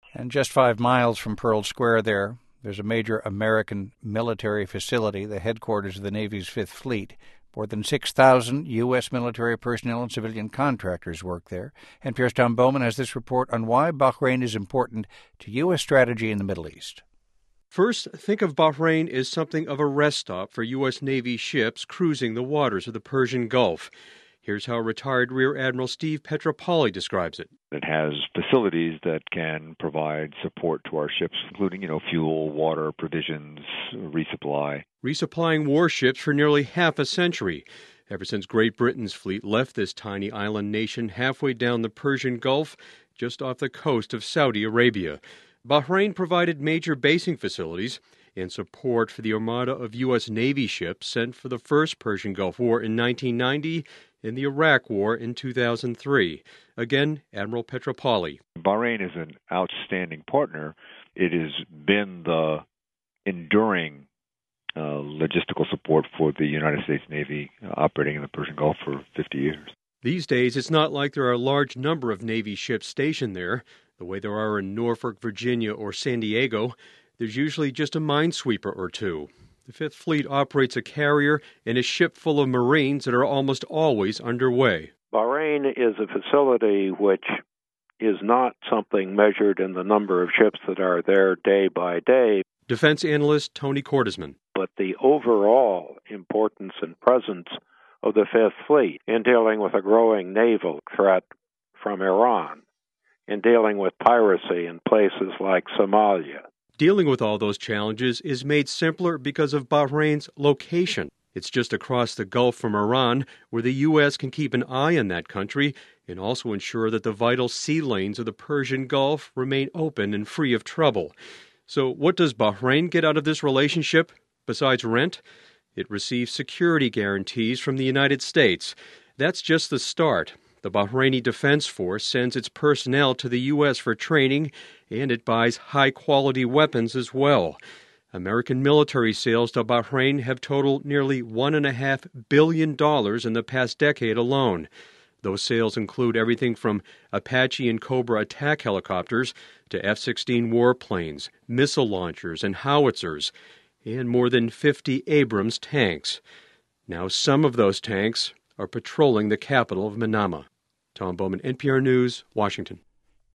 And just 5 miles from Pearl Square there's a major American military facility, the headquarters of the Navy's Fifth Fleet. More than 6,000 U.S. military personnel and civilian contractors work there. NPR's Tom Bowman has this report on why Bahrain is important to U.S. strategy in the Middle East. First, think of Bahrain as something of a rest stop for U.S. Navy ships cruising the waters of the Persian Gulf. Here's how retired Rear Admiral Steve Petropoli describes it. It has facilities that can provide support to our ships, including, fuel, water, provisions, resupply. Resupplying warships for nearly half a century, ever since Great Britain's fleet left this tiny island nation halfway down the Persian Gulf, just off the coast of Saudi Arabia. Bahrain provided major basing facilities and support for the armada of U.S. Navy ships sent for the first Persian Gulf War in 1990 and the Iraq War in 2003. Again, Admiral Petropoli. Bahrain is an outstanding partner. It has been the enduring logistical support for the United States Navy operating in the Persian Gulf for 50 years. These days, it's not like there are a large number of Navy ships stationed there, the way there are in Norfolk, Virginia, or San Diego. There's usually just a minesweeper or two. The Fifth Fleet operates a carrier and a ship full of Marines that are almost always underway. Bahrain is a facility which is not something measured in the number of ships that are there day by day. Defense analyst Tony Cordesman. But the overall importance and presence of the Fifth Fleet in dealing with a growing naval threat from Iran, in dealing with piracy in places like Somalia. Dealing with all those challenges is made simpler because of Bahrain's location. It's just across the Gulf from Iran, where the U.S. can keep an eye on that country and also ensure that the vital sea lanes of the Persian Gulf remain open and free of trouble. So what does Bahrain get out of this relationship besides rent? It receives security guarantees from the United States. That's just the start. The Bahraini Defense Force sends its personnel to the U.S. for training, and it buys high-quality weapons as well. American military sales to Bahrain have totaled nearly $1.5 billion in the past decade alone. Those sales include everything from Apache and Cobra attack helicopters to F-16 warplanes, missile launchers, and howitzers, and more than 50 Abrams tanks. Now some of those tanks are patrolling the capital of Manama. Tom Bowman, NPR News, Washington.